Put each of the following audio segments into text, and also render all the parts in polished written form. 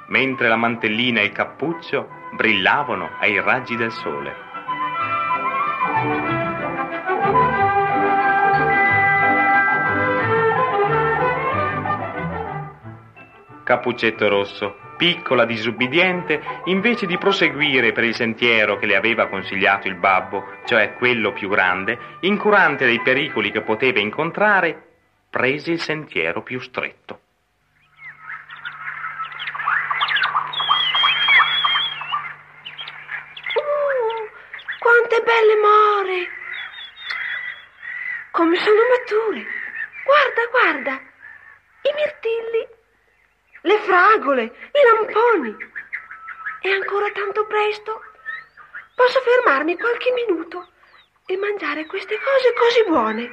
mentre la mantellina e il cappuccio brillavano ai raggi del sole. Cappuccetto Rosso, piccola, disubbidiente, invece di proseguire per il sentiero che le aveva consigliato il babbo, cioè quello più grande, incurante dei pericoli che poteva incontrare, prese il sentiero più stretto. Quante belle more! Come sono mature! Guarda, i mirtilli, le fragole, i lamponi. È ancora tanto presto. Posso fermarmi qualche minuto e mangiare queste cose così buone.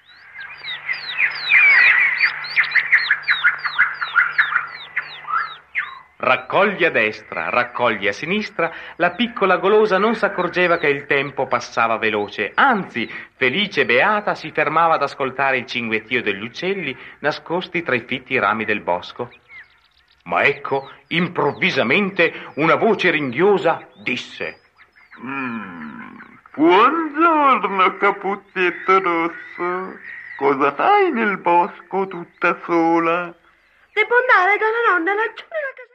Raccogli a destra, raccogli a sinistra, la piccola golosa non s'accorgeva che il tempo passava veloce, anzi, felice e beata, si fermava ad ascoltare il cinguettio degli uccelli nascosti tra i fitti rami del bosco. Ma ecco, improvvisamente, una voce ringhiosa disse: Buongiorno, Cappuccetto Rosso. Cosa fai nel bosco tutta sola? Devo andare dalla nonna laggiù nella casa.